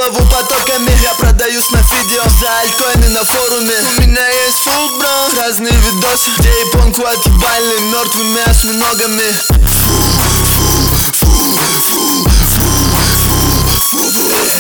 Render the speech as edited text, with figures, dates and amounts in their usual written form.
голову потоками. Я продаюсь на фидео за альткоины на форуме. У меня есть фул, бро, разные видосы, где японку отъебали мертвыми осьминогами.